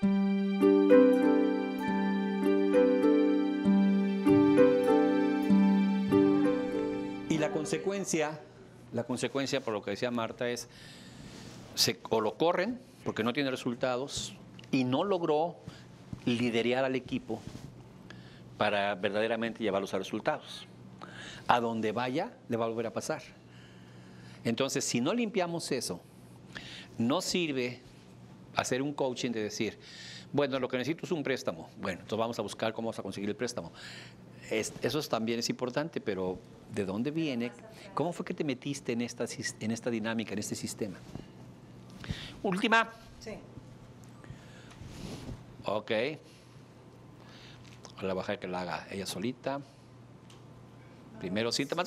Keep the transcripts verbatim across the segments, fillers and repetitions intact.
Y la consecuencia, la consecuencia, por lo que decía Marta, es se, o lo corren porque no tiene resultados y no logró liderar al equipo para verdaderamente llevarlos a resultados. A donde vaya, le va a volver a pasar. Entonces, si no limpiamos eso, no sirve hacer un coaching de decir, bueno, lo que necesito es un préstamo. Bueno, entonces vamos a buscar cómo vamos a conseguir el préstamo. Es, eso también es importante, pero ¿de dónde viene? ¿Cómo fue que te metiste en esta, en esta dinámica, en este sistema? Última. Sí. Ok. La baja que la haga ella solita. Primero síntomas.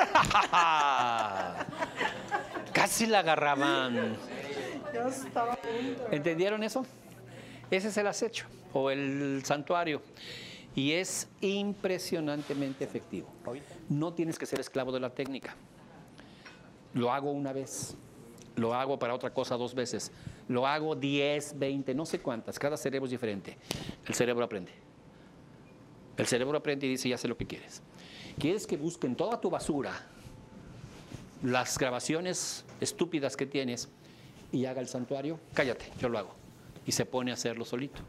Casi la agarraban. Yo estaba a punto. ¿Entendieron eso? Ese es el acecho o el santuario. Y es impresionantemente efectivo. No tienes que ser esclavo de la técnica. Lo hago una vez. Lo hago para otra cosa dos veces. Lo hago diez, veinte, no sé cuántas. Cada cerebro es diferente. El cerebro aprende. El cerebro aprende y dice, ya sé lo que quieres. ¿Quieres que busquen toda tu basura, las grabaciones estúpidas que tienes y haga el santuario? Cállate, yo lo hago. Y se pone a hacerlo solito.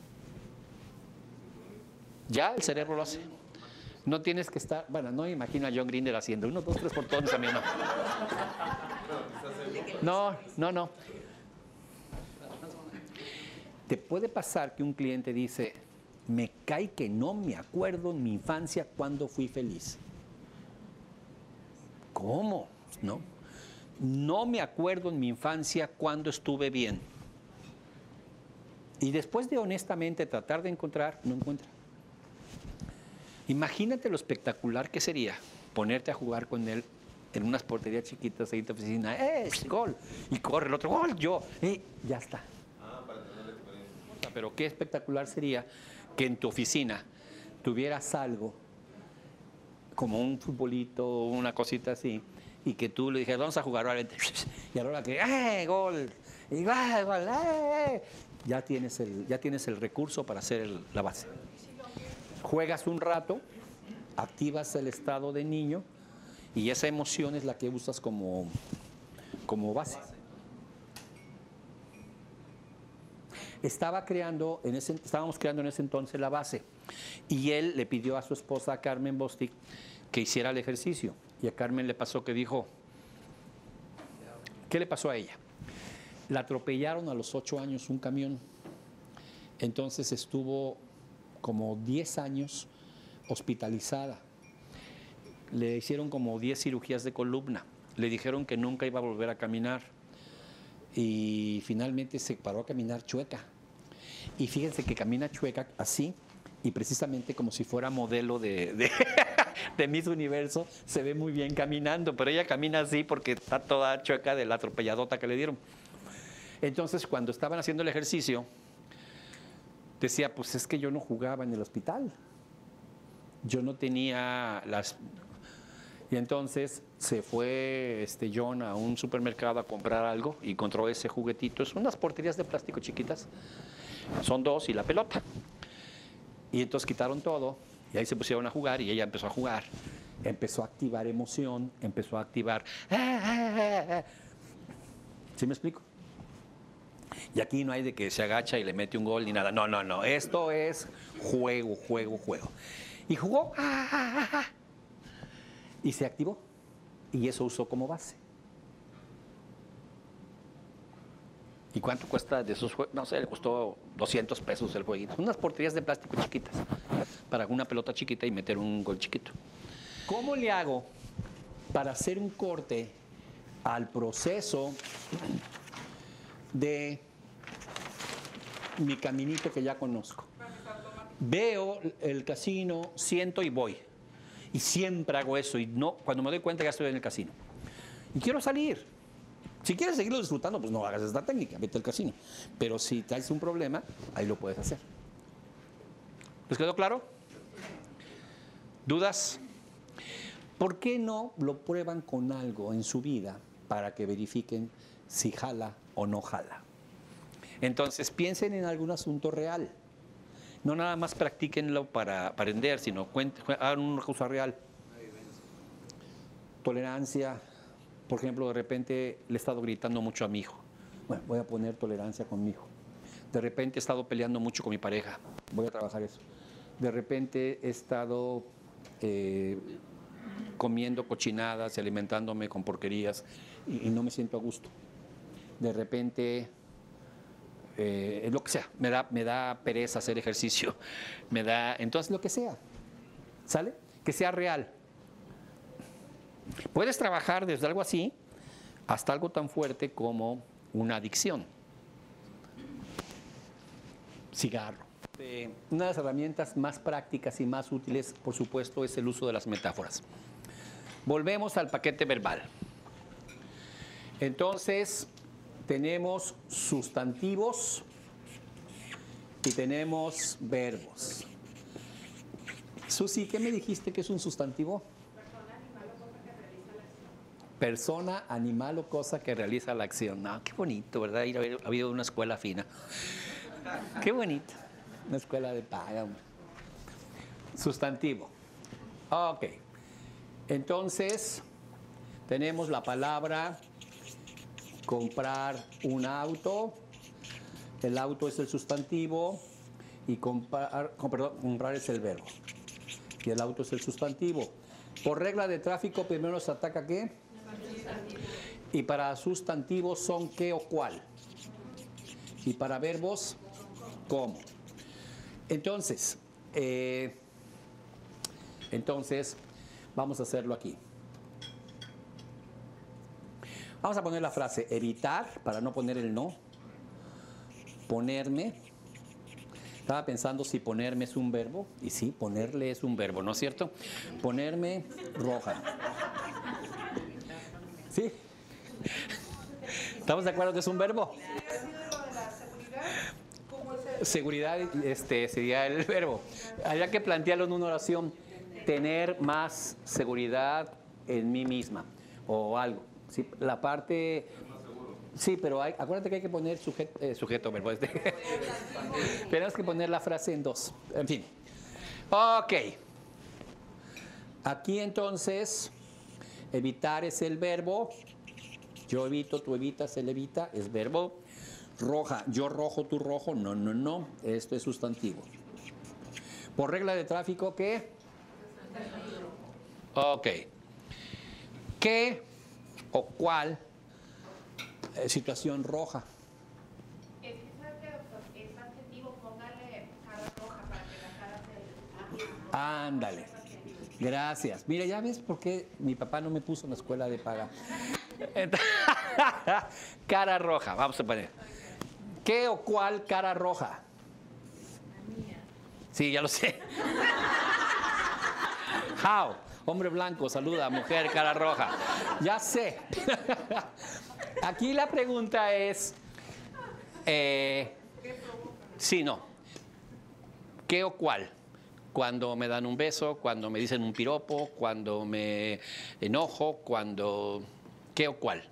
Ya el cerebro lo hace. No tienes que estar, bueno, no me imagino a John Grinder haciendo uno, dos, tres portones a mí, no. No, no, no. Te puede pasar que un cliente dice, me cae que no me acuerdo en mi infancia cuando fui feliz. ¿Cómo? No. No me acuerdo en mi infancia cuando estuve bien. Y después de honestamente tratar de encontrar, no encuentra. Imagínate lo espectacular que sería ponerte a jugar con él en unas porterías chiquitas ahí en tu oficina. ¡Eh, gol! Y corre el otro, ¡gol! Yo. Y ya está. Ah, para tener la experiencia. Pero qué espectacular sería que en tu oficina tuvieras algo como un futbolito, una cosita así, y que tú le dijeras, vamos a jugar, y ahora que, ¡eh, gol! Y va, gol, ¡eh! Ya tienes el, ya tienes el recurso para hacer el, la base. Juegas un rato, activas el estado de niño, y esa emoción es la que usas como, como base. Estaba creando en ese, estábamos creando en ese entonces la base y él le pidió a su esposa Carmen Bostic que hiciera el ejercicio y a Carmen le pasó que dijo, ¿qué le pasó a ella? La atropellaron a los ocho años un camión, entonces estuvo como diez años hospitalizada, le hicieron como diez cirugías de columna, le dijeron que nunca iba a volver a caminar. Y finalmente se paró a caminar chueca. Y fíjense que camina chueca así, y precisamente como si fuera modelo de, de, de Miss Universo, se ve muy bien caminando, pero ella camina así porque está toda chueca de la atropelladota que le dieron. Entonces, cuando estaban haciendo el ejercicio, decía, pues es que yo no jugaba en el hospital. Yo no tenía las... Y entonces se fue este John a un supermercado a comprar algo y encontró ese juguetito. Es unas porterías de plástico chiquitas. Son dos y la pelota. Y entonces quitaron todo y ahí se pusieron a jugar y ella empezó a jugar. Empezó a activar emoción, empezó a activar... ¿Sí me explico? Y aquí no hay de que se agacha y le mete un gol ni nada. No, no, no. Esto es juego, juego, juego. Y jugó... Y se activó. Y eso usó como base. ¿Y cuánto cuesta de esos juegos? No sé, le costó doscientos pesos el jueguito. Unas porterías de plástico chiquitas para una pelota chiquita y meter un gol chiquito. ¿Cómo le hago para hacer un corte al proceso de mi caminito que ya conozco? Veo el casino, siento y voy. Y siempre hago eso y no, cuando me doy cuenta ya estoy en el casino. Y quiero salir. Si quieres seguirlo disfrutando, pues no hagas esta técnica, vete al casino. Pero si traes un problema, ahí lo puedes hacer. ¿Les quedó claro? ¿Dudas? ¿Por qué no lo prueban con algo en su vida para que verifiquen si jala o no jala? Entonces, piensen en algún asunto real. No nada más practíquenlo para aprender, sino cuenten, hagan una cosa real. Tolerancia. Por ejemplo, de repente le he estado gritando mucho a mi hijo. Bueno, voy a poner tolerancia con mi hijo. De repente he estado peleando mucho con mi pareja. Voy a trabajar eso. De repente he estado eh, comiendo cochinadas y alimentándome con porquerías y, y no me siento a gusto. De repente, eh, lo que sea, me da, me da pereza hacer ejercicio. Me da, entonces, lo que sea. ¿Sale? Que sea real. Puedes trabajar desde algo así hasta algo tan fuerte como una adicción. Cigarro. Eh, una de las herramientas más prácticas y más útiles, por supuesto, es el uso de las metáforas. Volvemos al paquete verbal. Entonces, tenemos sustantivos y tenemos verbos. Susi, ¿qué me dijiste que es un sustantivo? Persona, animal o cosa que realiza la acción. No, qué bonito, ¿verdad? Ir a haber habido una escuela fina. Qué bonito. Una escuela de paga. Sustantivo. Ok. Entonces, tenemos la palabra comprar un auto. El auto es el sustantivo y comprar, perdón, comprar es el verbo. Y el auto es el sustantivo. Por regla de tráfico, primero se ataca ¿qué? Y para sustantivos son qué o cuál. Y para verbos, cómo. Entonces, eh, entonces, vamos a hacerlo aquí. Vamos a poner la frase evitar, para no poner el no. Ponerme. Estaba pensando si ponerme es un verbo. Y sí, ponerle es un verbo, ¿no es cierto? Ponerme roja. ¿Sí? ¿Estamos de acuerdo que es un verbo? Seguridad este, sería el verbo. Habría que plantearlo en una oración. Tener más seguridad en mí misma o algo. ¿Sí? La parte... Sí, pero hay, acuérdate que hay que poner sujeto, eh, sujeto verbo. Este. Tenemos que poner la frase en dos. En fin. Ok. Aquí entonces, evitar es el verbo. Yo evito, tú evitas, él evita, es verbo. Roja, yo rojo, tú rojo. No, no, no. Esto es sustantivo. Por regla de tráfico, ¿qué? Ok. ¿Qué o cuál eh, situación roja? Es que sabe que, doctor, es adjetivo, póngale cara roja para que la cara se... Ándale. Gracias. Mira, ya ves por qué mi papá no me puso en la escuela de paga. Cara roja, vamos a poner. ¿Qué o cuál cara roja? Sí, ya lo sé. How, hombre blanco, saluda, mujer, cara roja. Ya sé. Aquí la pregunta es, eh, sí, no. ¿Qué o cuál? Cuando me dan un beso, cuando me dicen un piropo, cuando me enojo, cuando... ¿Qué o cuál?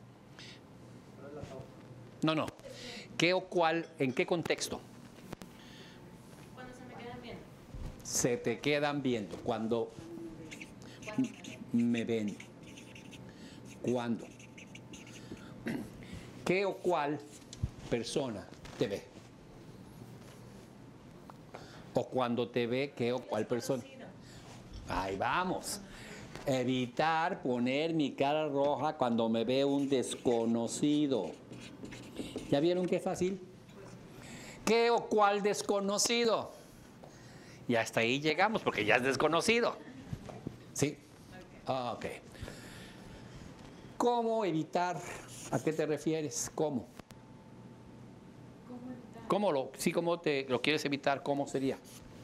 No, no. ¿Qué o cuál? ¿En qué contexto? Cuando se me quedan viendo. Se te quedan viendo. Cuando me ven. ¿Cuándo? ¿Qué o cuál persona te ve? O cuando te ve, ¿qué o cuál persona? Ahí vamos. Evitar poner mi cara roja cuando me ve un desconocido. ¿Ya vieron qué fácil? ¿Qué o cuál desconocido? Y hasta ahí llegamos porque ya es desconocido. ¿Sí? Ok. ¿Cómo evitar? ¿A qué te refieres? ¿Cómo? ¿Cómo lo, sí, cómo te lo quieres evitar? ¿Cómo sería?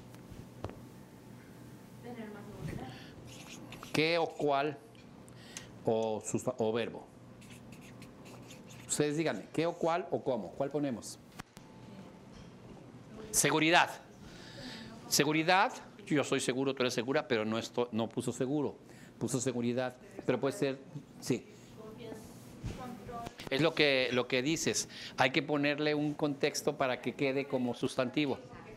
Tener más seguridad. ¿Qué o cuál o, susta- o verbo? Ustedes díganme, ¿qué o cuál o cómo? ¿Cuál ponemos? Seguridad. Seguridad, yo soy seguro, tú eres segura, pero no, esto, no puso seguro, puso seguridad, pero puede ser, sí. Es lo que, lo que dices. Hay que ponerle un contexto para que quede como sustantivo.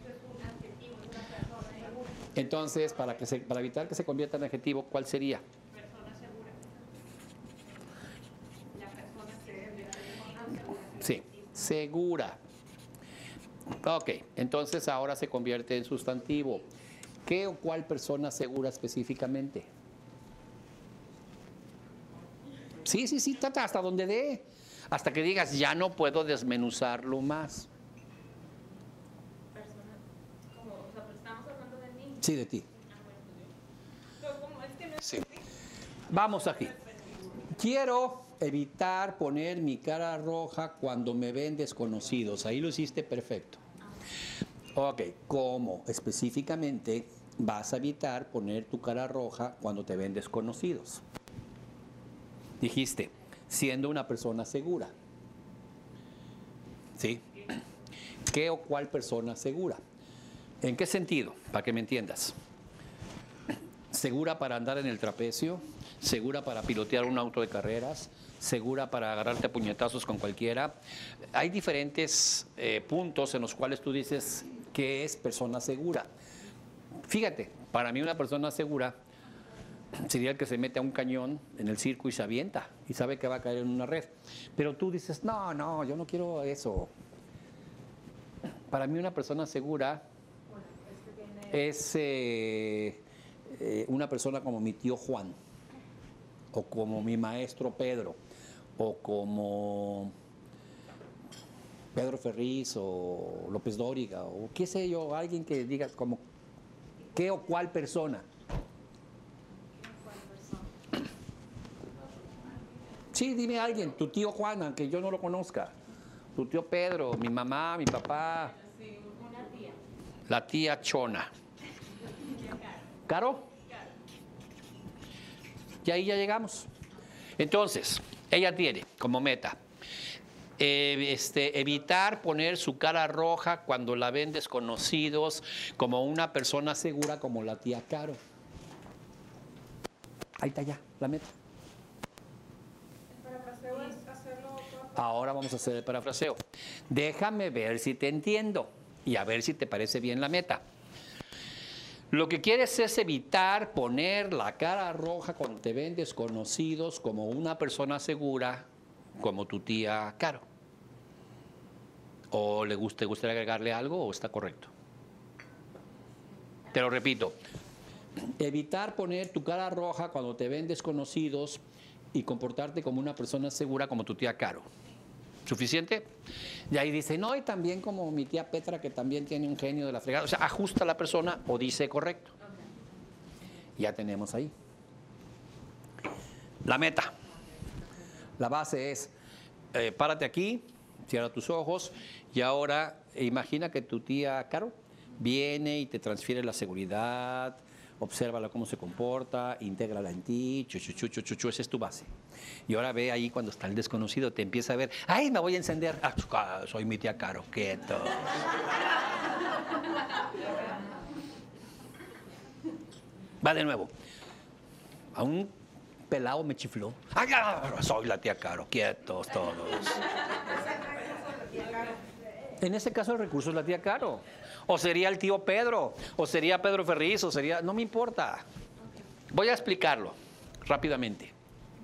Entonces, para, que se, para evitar que se convierta en adjetivo, ¿cuál sería? Persona segura. La persona segura. Sí, segura. Ok, entonces ahora se convierte en sustantivo. ¿Qué o cuál persona segura específicamente? Sí, sí, sí, trata hasta donde dé. Hasta que digas, ya no puedo desmenuzarlo más. Persona, como, o sea, pero estamos hablando de mí. Sí, de ti. Pero como es que no es Sí. Vamos aquí. Quiero evitar poner mi cara roja cuando me ven desconocidos. Ahí lo hiciste perfecto. Ok, ¿cómo específicamente vas a evitar poner tu cara roja cuando te ven desconocidos? Dijiste, siendo una persona segura. ¿Sí? ¿Qué o cuál persona segura? ¿En qué sentido? Para que me entiendas. Segura para andar en el trapecio, segura para pilotear un auto de carreras, segura para agarrarte a puñetazos con cualquiera. Hay diferentes eh, puntos en los cuales tú dices que es persona segura. Fíjate, para mí una persona segura sería el que se mete a un cañón en el circo y se avienta y sabe que va a caer en una red. Pero tú dices, no, no, yo no quiero eso. Para mí una persona segura es eh, eh, una persona como mi tío Juan, o como mi maestro Pedro, o como Pedro Ferriz, o López Dóriga, o qué sé yo, alguien que diga como qué o cuál persona. Sí, dime a alguien, tu tío Juan, aunque yo no lo conozca, tu tío Pedro, mi mamá, mi papá. Sí, una tía. La tía Chona. ¿Caro? Y ahí ya llegamos. Entonces, ella tiene como meta eh, este, evitar poner su cara roja cuando la ven desconocidos, como una persona segura como la tía Caro. Ahí está ya, la meta. Parafraseo es hacerlo todo. Ahora vamos a hacer el parafraseo. Déjame ver si te entiendo y a ver si te parece bien la meta. Lo que quieres es evitar poner la cara roja cuando te ven desconocidos como una persona segura, como tu tía Caro. ¿O le gusta, te gustaría agregarle algo o está correcto? Te lo repito. Evitar poner tu cara roja cuando te ven desconocidos y comportarte como una persona segura como tu tía Caro. ¿Suficiente? Y ahí dice, no, y también como mi tía Petra, que también tiene un genio de la fregada. O sea, ajusta a la persona o dice correcto. Ya tenemos ahí. La meta. La base es, eh, párate aquí, cierra tus ojos y ahora imagina que tu tía Caro viene y te transfiere la seguridad, obsérvala cómo se comporta, intégrala en ti, chu, chu, chu, chu, chu, chu, esa es tu base. Y ahora ve ahí cuando está el desconocido, te empieza a ver, ¡ay, me voy a encender! Ah, chuca, soy mi tía Caro, quieto. Va de nuevo. A un pelado me chifló. ¡Ay, ya! Soy la tía Caro, quietos todos. En ese caso el recurso es la tía Caro. O sería el tío Pedro, o sería Pedro Ferriz, o sería... No me importa. Voy a explicarlo rápidamente.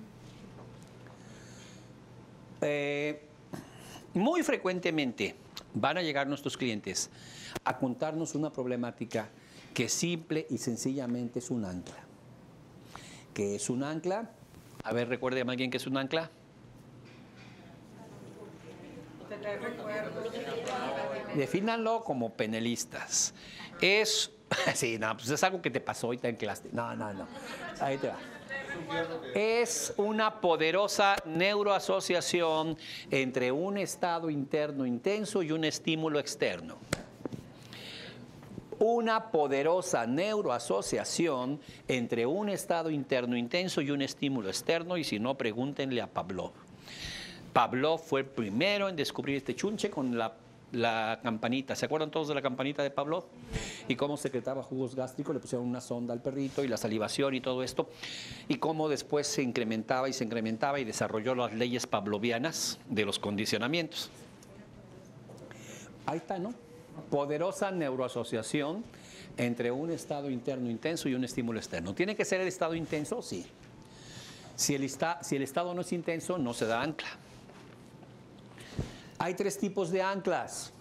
Eh, muy frecuentemente van a llegar nuestros clientes a contarnos una problemática que simple y sencillamente es un ancla. ¿Qué es un ancla? A ver, recuérdeme a alguien que es un ancla. Defínanlo como penelistas. Es, sí, no, pues es algo que te pasó y te anclaste. No, no, no. Ahí te va. Es una poderosa neuroasociación entre un estado interno intenso y un estímulo externo. Una poderosa neuroasociación entre un estado interno intenso y un estímulo externo, y si no, pregúntenle a Pavlov. Pavlov fue el primero en descubrir este chunche con la la campanita. ¿Se acuerdan todos de la campanita de Pavlov? Y cómo secretaba jugos gástricos, le pusieron una sonda al perrito y la salivación y todo esto. Y cómo después se incrementaba y se incrementaba y desarrolló las leyes pavlovianas de los condicionamientos. Ahí está, ¿no? Poderosa neuroasociación entre un estado interno intenso y un estímulo externo. ¿Tiene que ser el estado intenso? Sí. Si el, esta, si el estado no es intenso, no se da ancla. Hay tres tipos de anclas: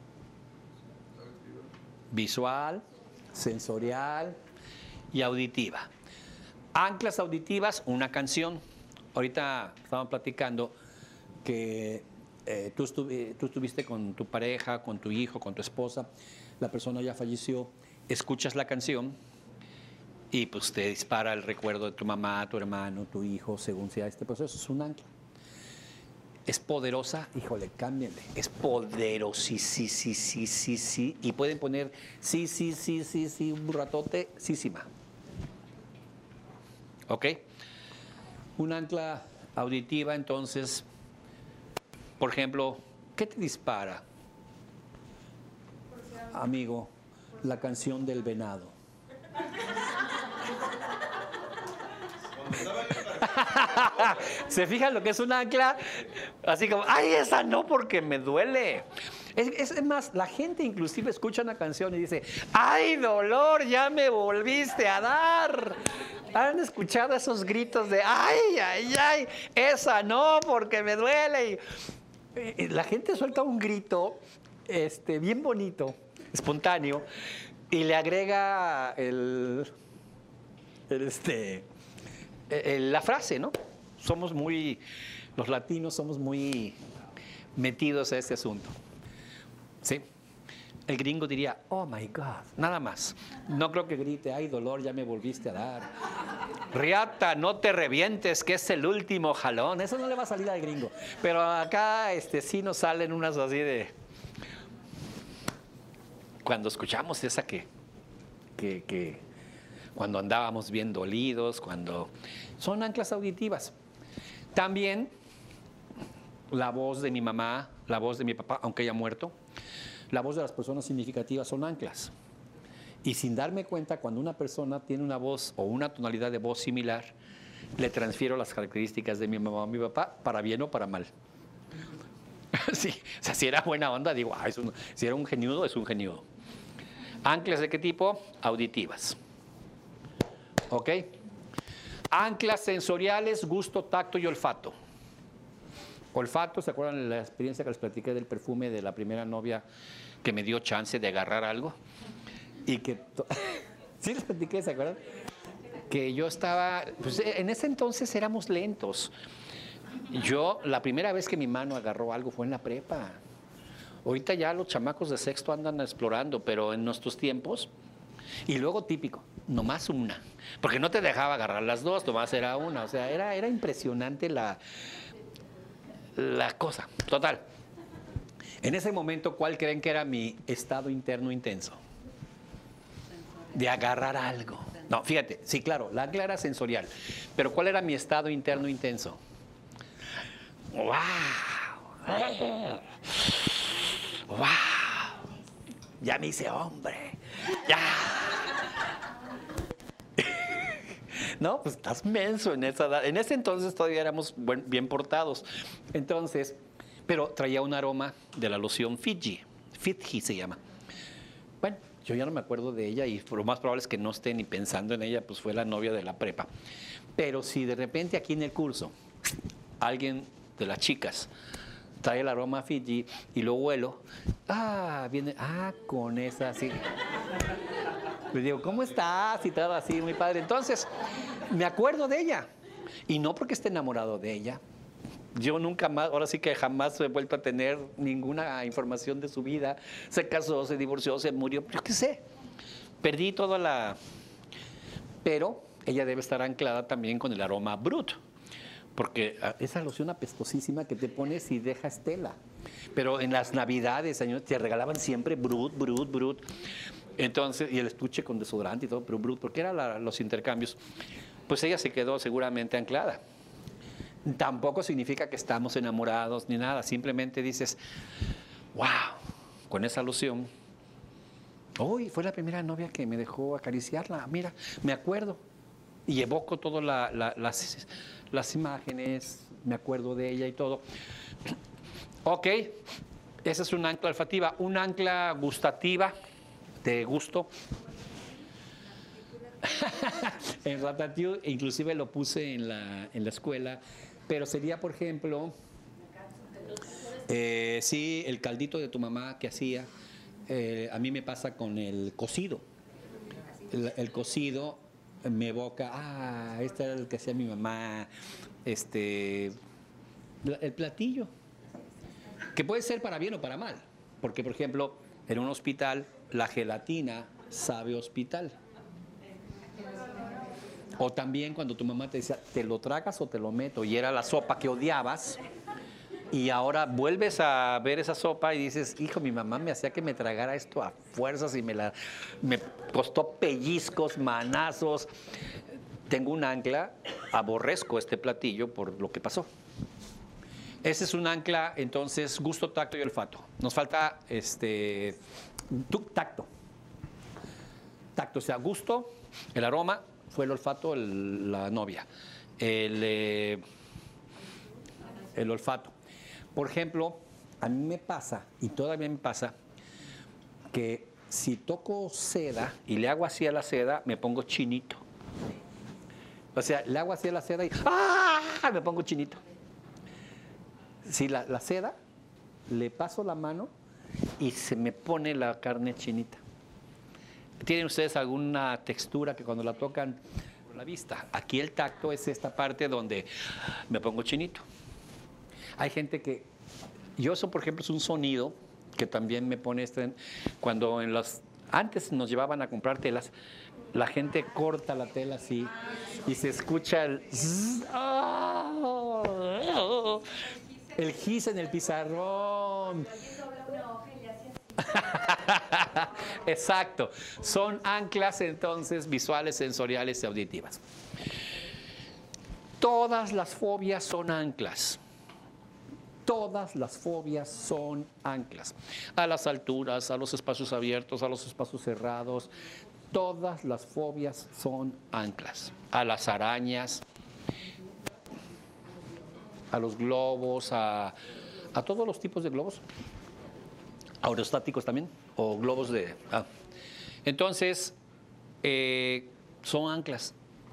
visual, sensorial y auditiva. Anclas auditivas, una canción. Ahorita estaban platicando que eh, tú, estuvi, tú estuviste con tu pareja, con tu hijo, con tu esposa, la persona ya falleció, escuchas la canción y pues te dispara el recuerdo de tu mamá, tu hermano, tu hijo, según sea este proceso. Es un ancla. Es poderosa, híjole, cámbienle. Es poderosísima, sí, sí, sí, sí, sí. Y pueden poner sí, sí, sí, sí, sí, un ratote, sísima. ¿Ok? Un ancla auditiva, entonces, por ejemplo, ¿qué te dispara, amigo? La canción del venado. ¿Se fijan lo que es un ancla? Así como, ay, esa no, porque me duele. Es, es más, la gente inclusive escucha una canción y dice, ay, dolor, ya me volviste a dar. ¿Han escuchado esos gritos de, ay, ay, ay, esa no, porque me duele? Y, y la gente suelta un grito este, bien bonito, espontáneo, y le agrega el, el este... la frase, ¿no? Somos muy, los latinos somos muy metidos a este asunto. ¿Sí? El gringo diría, oh my God, nada más. No creo que grite, ay, dolor, ya me volviste a dar. Riata, no te revientes, que es el último jalón. Eso no le va a salir al gringo. Pero acá este, sí nos salen unas así de... Cuando escuchamos esa que... que, que cuando andábamos bien dolidos, cuando... Son anclas auditivas. También la voz de mi mamá, la voz de mi papá, aunque haya muerto, la voz de las personas significativas son anclas. Y sin darme cuenta, cuando una persona tiene una voz o una tonalidad de voz similar, le transfiero las características de mi mamá o mi papá, para bien o para mal. Sí, o sea, si era buena onda, digo, ah, es un, si era un geniudo, es un geniudo. Anclas ¿de qué tipo? Auditivas. ¿Ok? Anclas sensoriales, gusto, tacto y olfato. Olfato, ¿se acuerdan de la experiencia que les platiqué del perfume de la primera novia que me dio chance de agarrar algo? Y que... ¿Sí les platiqué, se acuerdan? Que yo estaba... Pues en ese entonces éramos lentos. Yo, la primera vez que mi mano agarró algo fue en la prepa. Ahorita ya los chamacos de sexto andan explorando, pero en nuestros tiempos... Y luego típico, nomás una, porque no te dejaba agarrar las dos, nomás era una, o sea, era, era impresionante la, la cosa, total. En ese momento, ¿cuál creen que era mi estado interno intenso? De agarrar algo. No, fíjate, sí, claro, la ancla era sensorial, pero ¿cuál era mi estado interno intenso? ¡Wow! ¡Wow! Ya me hice hombre. ¡Ya! No, pues estás menso en esa edad. En ese entonces todavía éramos buen, bien portados. Entonces, pero traía un aroma de la loción Fiji. Fiji se llama. Bueno, yo ya no me acuerdo de ella y lo más probable es que no esté ni pensando en ella, pues fue la novia de la prepa. Pero si de repente aquí en el curso alguien de las chicas trae el aroma Fiji y lo huelo, ah, viene, ah, con esa así. Le digo, ¿cómo estás? Y todo así, muy padre. Entonces, me acuerdo de ella. Y no porque esté enamorado de ella. Yo nunca más, ahora sí que jamás he vuelto a tener ninguna información de su vida. Se casó, se divorció, se murió, yo qué sé. Perdí toda la... Pero ella debe estar anclada también con el aroma Brut. Porque esa loción apestosísima que te pones y deja estela. Pero en las navidades, señor, te regalaban siempre Brut, Brut, Brut. Entonces, y el estuche con desodorante y todo, pero Brut, porque eran la, los intercambios. Pues ella se quedó seguramente anclada. Tampoco significa que estamos enamorados ni nada. Simplemente dices, wow, con esa loción. Hoy fue la primera novia que me dejó acariciarla. Mira, me acuerdo. Y evoco todas la, la, las, las imágenes, me acuerdo de ella y todo. Ok, esa es un ancla olfativa. Un ancla gustativa, de gusto. En Ratatouille, inclusive lo puse en la, en la escuela, pero sería, por ejemplo, eh, sí, el caldito de tu mamá que hacía. Eh, a mí me pasa con el cocido. El, el cocido me evoca, ah, este era el que hacía mi mamá, este, el platillo, que puede ser para bien o para mal, porque, por ejemplo, en un hospital, la gelatina sabe hospital. O también cuando tu mamá te decía, ¿te lo tragas o te lo meto? Y era la sopa que odiabas. Y ahora vuelves a ver esa sopa y dices, hijo, mi mamá me hacía que me tragara esto a fuerzas y me, la, me costó pellizcos, manazos. Tengo un ancla, aborrezco este platillo por lo que pasó. Ese es un ancla, entonces, gusto, tacto y olfato. Nos falta este, tacto. Tacto, o sea, gusto, el aroma, fue el olfato, el, la novia. El, eh, el olfato. Por ejemplo, a mí me pasa, y todavía me pasa, que si toco seda y le hago así a la seda, me pongo chinito. O sea, le hago así a la seda y ¡ah! Me pongo chinito. Si la, la seda, le paso la mano y se me pone la carne chinita. ¿Tienen ustedes alguna textura que cuando la tocan por la vista? Aquí el tacto es esta parte donde me pongo chinito. Hay gente que, yo eso por ejemplo es un sonido que también me pone, este, cuando en los, antes nos llevaban a comprar telas, la gente corta la tela así y se escucha el zzz, oh, el gis en el pizarrón. Exacto, son anclas entonces visuales, sensoriales y auditivas. Todas las fobias son anclas. Todas las fobias son anclas. A las alturas, a los espacios abiertos, a los espacios cerrados. Todas las fobias son anclas. A las arañas, a los globos, a, a todos los tipos de globos. Aerostáticos también, o globos de... Ah. Entonces, eh, son anclas.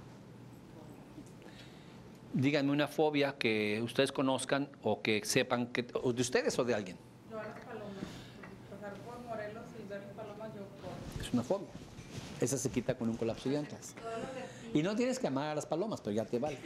Díganme una fobia que ustedes conozcan o que sepan, que, o de ustedes o de alguien. Yo a las palomas. Pasar por Morelos y ver las palomas, yo por... Es una fobia. Esa se quita con un colapso de anclas. Y no tienes que amar a las palomas, pero ya te vale.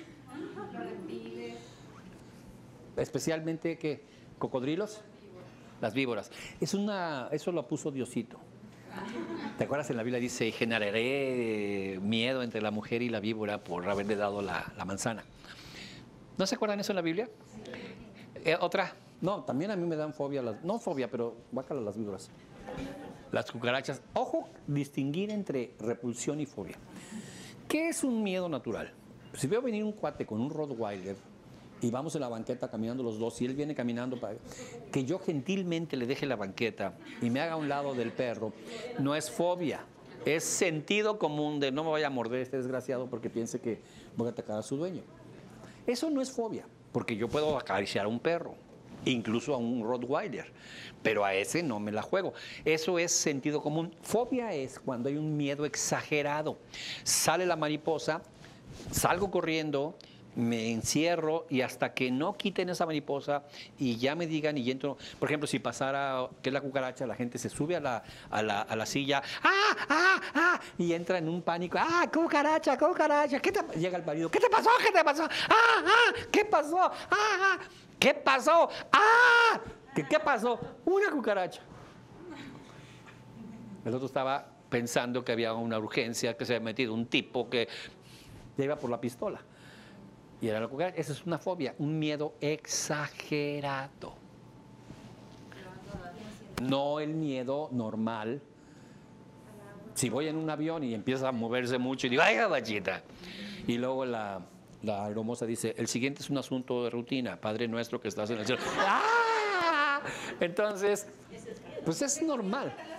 Especialmente, ¿qué? ¿Cocodrilos? Las víboras. Es una, eso lo puso Diosito. ¿Te acuerdas? En la Biblia dice, generaré miedo entre la mujer y la víbora por haberle dado la, la manzana. ¿No se acuerdan eso en la Biblia? Eh, ¿Otra? No, también a mí me dan fobia, las, no fobia, pero guácala las víboras. Las cucarachas. Ojo, distinguir entre repulsión y fobia. ¿Qué es un miedo natural? Si veo venir un cuate con un Rottweiler y vamos en la banqueta caminando los dos y él viene caminando para que yo gentilmente le deje la banqueta y me haga a un lado del perro, no es fobia, es sentido común de no me vaya a morder este desgraciado porque piense que voy a atacar a su dueño. Eso no es fobia, porque yo puedo acariciar a un perro, incluso a un Rottweiler, pero a ese no me la juego. Eso es sentido común. Fobia es cuando hay un miedo exagerado. Sale la mariposa, salgo corriendo, me encierro y hasta que no quiten esa mariposa y ya me digan y entro, por ejemplo, si pasara, que es la cucaracha, la gente se sube a la, a la, a la silla, ¡ah, ah, ah! Y entra en un pánico, ¡ah, cucaracha, cucaracha! ¿Qué te... Llega el marido, ¿qué te pasó? ¿Qué te pasó? ¡Ah, ah! ¿Qué pasó? ¡Ah, ah! ¿Qué pasó? ¡Ah! ¿Qué, qué pasó? Una cucaracha. El otro estaba pensando que había una urgencia, que se había metido un tipo que ya iba por la pistola. Y era la cucaracha. Esa es una fobia, un miedo exagerado. No el miedo normal. Si voy en un avión y empieza a moverse mucho y digo, ¡ay, gabachita! Y luego la, la aeromoza dice, el siguiente es un asunto de rutina, Padre nuestro que estás en el cielo. ¡Ah! Entonces, Pues es normal.